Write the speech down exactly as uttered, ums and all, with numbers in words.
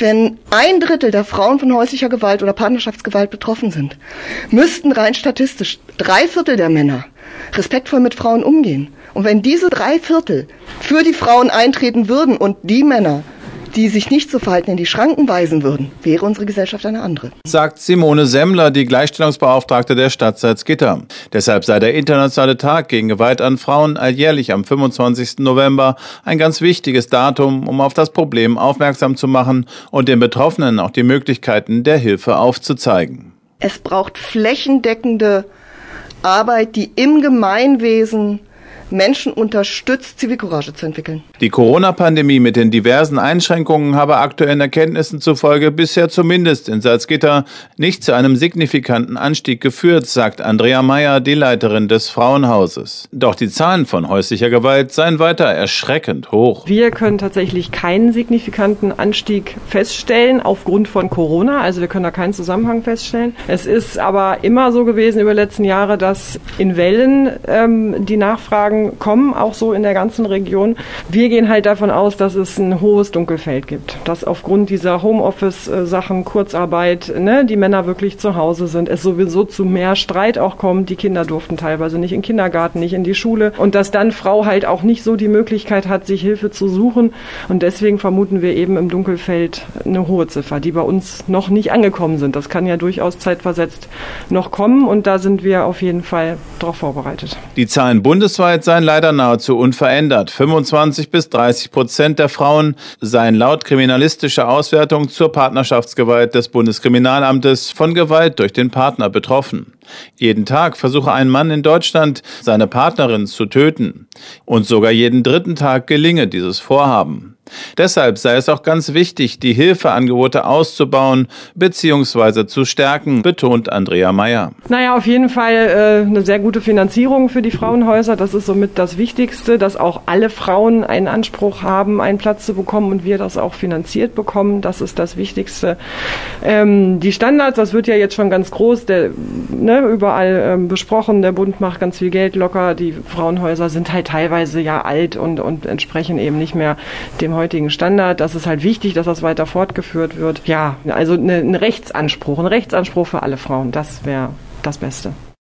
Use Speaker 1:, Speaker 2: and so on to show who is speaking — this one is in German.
Speaker 1: Wenn ein Drittel der Frauen von häuslicher Gewalt oder Partnerschaftsgewalt betroffen sind, müssten rein statistisch drei Viertel der Männer respektvoll mit Frauen umgehen. Und wenn diese drei Viertel für die Frauen eintreten würden und die Männer, die sich nicht so verhalten, in die Schranken weisen würden, wäre unsere Gesellschaft eine andere.
Speaker 2: Sagt Simone Semmler, die Gleichstellungsbeauftragte der Stadt Salzgitter. Deshalb sei der internationale Tag gegen Gewalt an Frauen alljährlich am fünfundzwanzigsten November ein ganz wichtiges Datum, um auf das Problem aufmerksam zu machen und den Betroffenen auch die Möglichkeiten der Hilfe aufzuzeigen.
Speaker 1: Es braucht flächendeckende Arbeit, die im Gemeinwesen Menschen unterstützt, Zivilcourage zu entwickeln.
Speaker 2: Die Corona-Pandemie mit den diversen Einschränkungen habe aktuellen Erkenntnissen zufolge bisher zumindest in Salzgitter nicht zu einem signifikanten Anstieg geführt, sagt Andrea Meyer, die Leiterin des Frauenhauses. Doch die Zahlen von häuslicher Gewalt seien weiter erschreckend hoch.
Speaker 3: Wir können tatsächlich keinen signifikanten Anstieg feststellen aufgrund von Corona. Also wir können da keinen Zusammenhang feststellen. Es ist aber immer so gewesen über die letzten Jahre, dass in Wellen ähm, die Nachfragen kommen, auch so in der ganzen Region. Wir gehen halt davon aus, dass es ein hohes Dunkelfeld gibt. Dass aufgrund dieser Homeoffice-Sachen, Kurzarbeit, ne, die Männer wirklich zu Hause sind, es sowieso zu mehr Streit auch kommt. Die Kinder durften teilweise nicht in den Kindergarten, nicht in die Schule. Und dass dann Frau halt auch nicht so die Möglichkeit hat, sich Hilfe zu suchen. Und deswegen vermuten wir eben im Dunkelfeld eine hohe Ziffer, die bei uns noch nicht angekommen sind. Das kann ja durchaus zeitversetzt noch kommen. Und da sind wir auf jeden Fall darauf vorbereitet.
Speaker 2: Die Zahlen bundesweit seien leider nahezu unverändert. fünfundzwanzig bis dreißig Prozent der Frauen seien laut kriminalistischer Auswertung zur Partnerschaftsgewalt des Bundeskriminalamtes von Gewalt durch den Partner betroffen. Jeden Tag versuche ein Mann in Deutschland, seine Partnerin zu töten. Und sogar jeden dritten Tag gelinge dieses Vorhaben. Deshalb sei es auch ganz wichtig, die Hilfeangebote auszubauen bzw. zu stärken, betont Andrea Meyer.
Speaker 3: Naja, auf jeden Fall äh, eine sehr gute Finanzierung für die Frauenhäuser. Das ist somit das Wichtigste, dass auch alle Frauen einen Anspruch haben, einen Platz zu bekommen und wir das auch finanziert bekommen. Das ist das Wichtigste. Ähm, die Standards, das wird ja jetzt schon ganz groß, der, ne, überall ähm, besprochen. Der Bund macht ganz viel Geld locker. Die Frauenhäuser sind halt teilweise ja alt und, und entsprechen eben nicht mehr dem heutigen Standard. Das ist halt wichtig, dass das weiter fortgeführt wird. Ja, also eine, ein Rechtsanspruch, ein Rechtsanspruch für alle Frauen, das wäre das Beste.